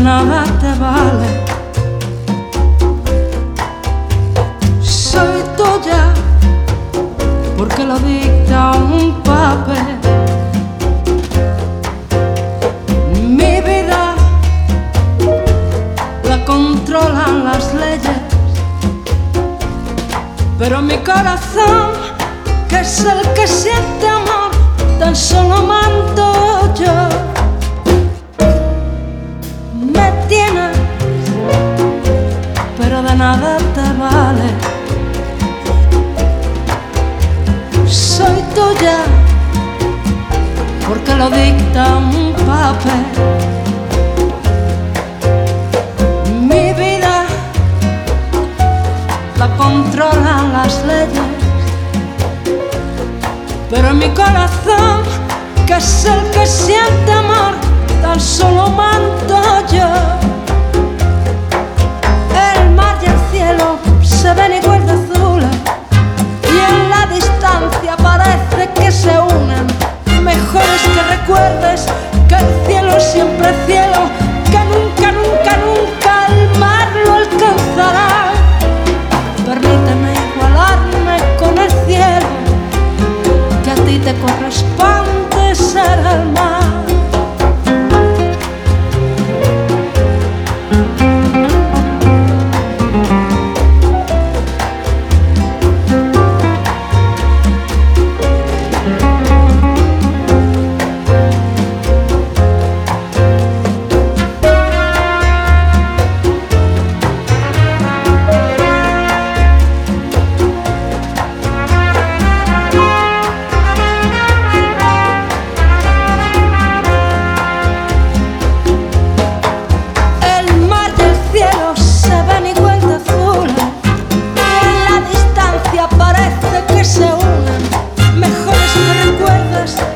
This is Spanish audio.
nada te vale. Soy tuya porque lo dicta un papel. Mi vida la controlan las leyes, pero mi corazón, que es el que siente amor, tan solo mando yo. Me tienes, pero de nada te vale. Soy tuya porque lo dicta un papel. Mi vida la controlan las leyes, pero mi corazón, que es el que siente amor, tan solo mando yo. El mar y el cielo se ven igual de azules, y en la distancia parece que se unen. Mejor es que recuerdes que el cielo es siempre cielo, que nunca, nunca, nunca el mar lo alcanzará. Permíteme igualarme con el cielo, que a ti te corresponde ser el mar. Se unen. Mejor es que recuerdes